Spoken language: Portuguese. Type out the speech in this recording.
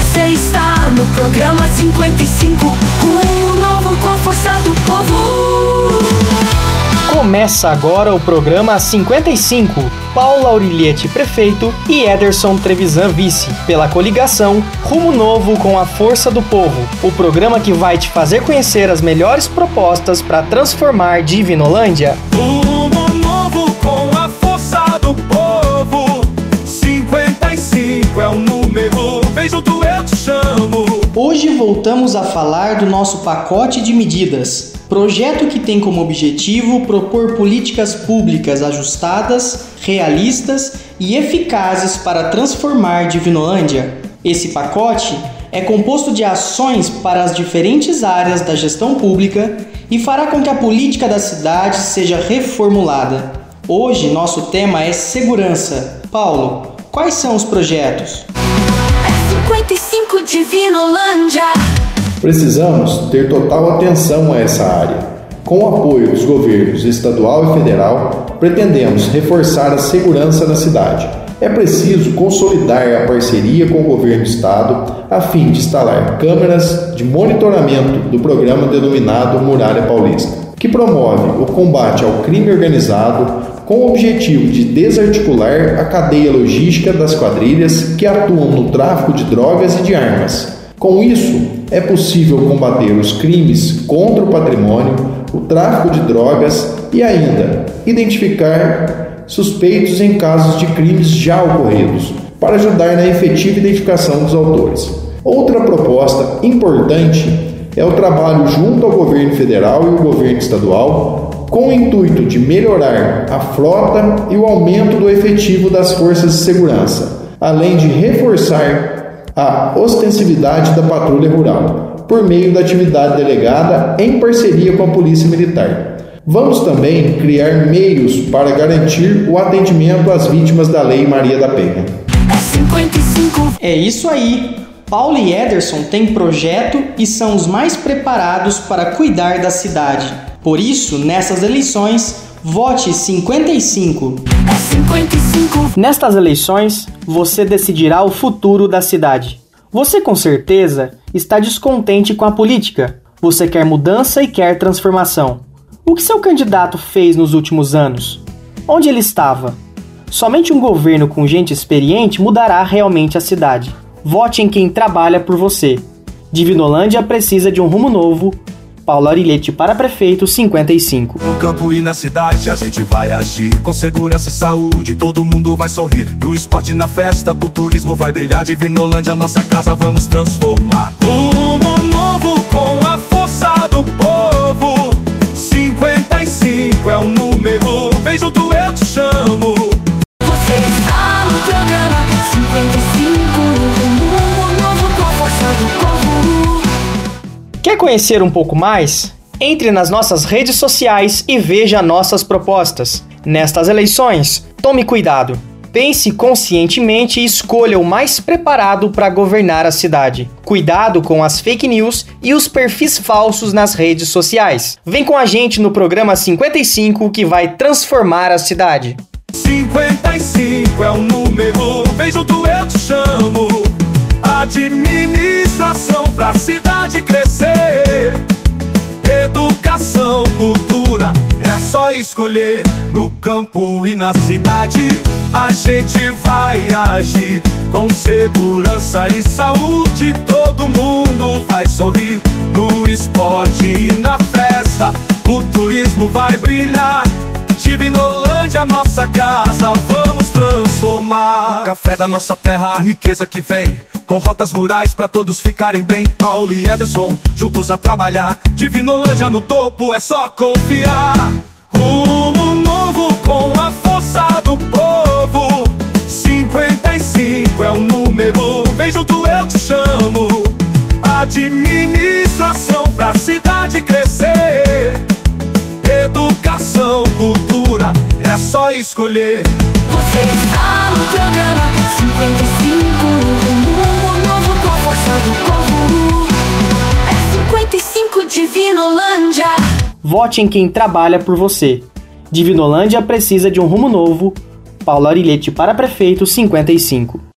Você está no programa 55, rumo novo com a força do povo. Começa agora o programa 55, Paula Auriliete, prefeito, e Ederson Trevisan, vice, pela coligação Rumo Novo com a Força do Povo, o programa que vai te fazer conhecer as melhores propostas para transformar Divinolândia. Rumo Novo com a Força do Povo, 55 é o número, vem junto eu te chamo. Hoje voltamos a falar do nosso pacote de medidas, projeto que tem como objetivo propor políticas públicas ajustadas, realistas e eficazes para transformar Divinolândia. Esse pacote é composto de ações para as diferentes áreas da gestão pública e fará com que a política da cidade seja reformulada. Hoje, nosso tema é segurança. Paulo, quais são os projetos? 55 Divinolândia. Precisamos ter total atenção a essa área. Com o apoio dos governos estadual e federal, pretendemos reforçar a segurança na cidade. É preciso consolidar a parceria com o governo do estado a fim de instalar câmeras de monitoramento do programa denominado Muralha Paulista, que promove o combate ao crime organizado com o objetivo de desarticular a cadeia logística das quadrilhas que atuam no tráfico de drogas e de armas. Com isso, é possível combater os crimes contra o patrimônio, o tráfico de drogas e ainda identificar suspeitos em casos de crimes já ocorridos, para ajudar na efetiva identificação dos autores. Outra proposta importante é o trabalho junto ao governo federal e o governo estadual, com o intuito de melhorar a frota e o aumento do efetivo das forças de segurança, além de reforçar a ostensividade da patrulha rural, por meio da atividade delegada em parceria com a Polícia Militar. Vamos também criar meios para garantir o atendimento às vítimas da Lei Maria da Penha. 55. É isso aí! Paulo e Ederson têm projeto e são os mais preparados para cuidar da cidade. Por isso, nessas eleições, vote 55. 55. Nestas eleições, você decidirá o futuro da cidade. Você com certeza está descontente com a política. Você quer mudança e quer transformação. O que seu candidato fez nos últimos anos? Onde ele estava? Somente um governo com gente experiente mudará realmente a cidade. Vote em quem trabalha por você. Divinolândia precisa de um rumo novo. Paula Auriliete para prefeito 55. No campo e na cidade a gente vai agir, com segurança e saúde todo mundo vai sorrir. No esporte, na festa, o turismo vai brilhar. Divinolândia, nossa casa, vamos transformar. Rumo novo com a força do povo, 55 é o número, vem junto eu te chamo. Você está no programa 55, rumo novo com a força do povo. Quer conhecer um pouco mais? Entre nas nossas redes sociais e veja nossas propostas. Nestas eleições, tome cuidado. Pense conscientemente e escolha o mais preparado para governar a cidade. Cuidado com as fake news e os perfis falsos nas redes sociais. Vem com a gente no programa 55 que vai transformar a cidade. 55 é o número, vem junto eu te chamo. Administração pra cidade crescer, educação, cultura, é só escolher. No campo e na cidade a gente vai agir, com segurança e saúde todo mundo vai sorrir. No esporte e na festa o turismo vai brilhar. Divinolândia, nossa casa, vamos transformar. O café da nossa terra, a riqueza que vem, com rotas rurais pra todos ficarem bem. Paulo e Ederson, juntos a trabalhar. Divinolândia no topo, é só confiar. Rumo novo com a força do povo, 55 é o número, vem junto eu te chamo. Administração pra cidade crescer, educação, cultura, é só escolher. Você está no programa 55, rumo novo com a força do povo. É 55 Divinolândia. Vote em quem trabalha por você. Divinolândia precisa de um rumo novo. Paula Auriliete para prefeito 55.